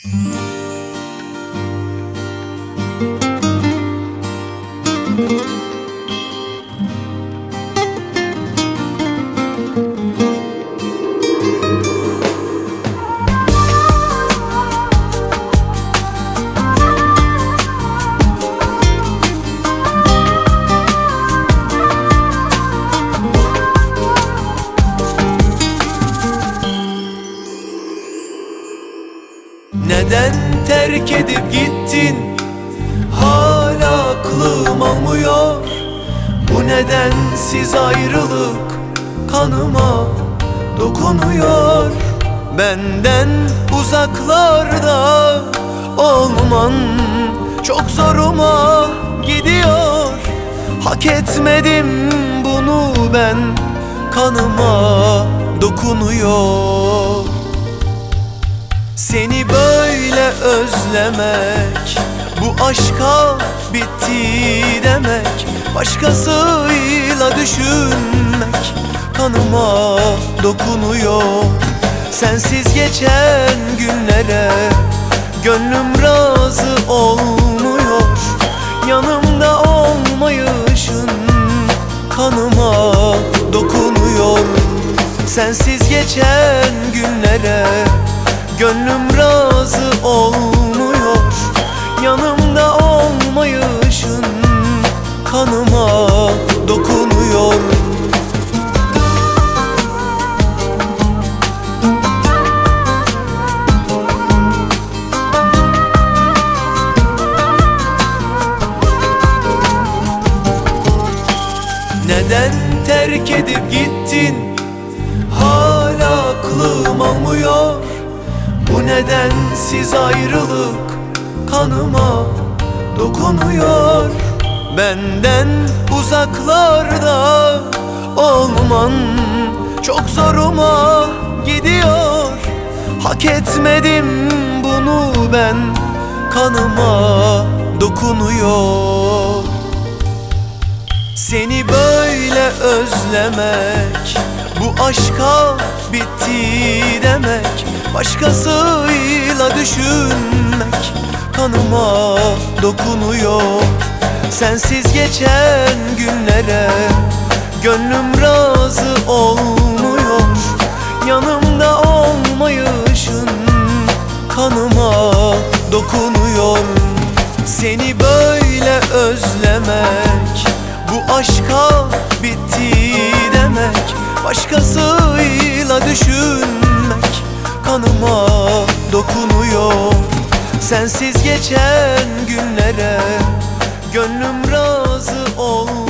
Neden terk edip gittin? Hala aklım almıyor. Bu nedensiz ayrılık kanıma dokunuyor. Benden uzaklarda olman çok zoruma gidiyor. Hak etmedim bunu ben, kanıma dokunuyor. Seni böyle özlemek, bu aşka bitti demek, başkasıyla düşünmek kanıma dokunuyor. Sensiz geçen günlere gönlüm razı olmuyor. Yanımda olmayışın kanıma dokunuyor. Sensiz geçen günlere gönlüm razı olmuyor. Yanımda olmayışın kanıma dokunuyor. Neden terk edip gittin? Hala aklım almıyor. Bu nedensiz ayrılık kanıma dokunuyor. Benden uzaklarda olman çok zoruma gidiyor. Hak etmedim bunu ben, kanıma dokunuyor. Seni böyle özlemek, bu aşka bitti demek, başkasıyla düşünmek kanıma dokunuyor. Sensiz geçen günlere gönlüm razı olmuyor. Yanımda olmayışın kanıma dokunuyor. Seni böyle özlemek, bu aşka bitti demek, başkasıyla düşünmek kanıma dokunuyor. Sensiz geçen günlere gönlüm razı olmuyor.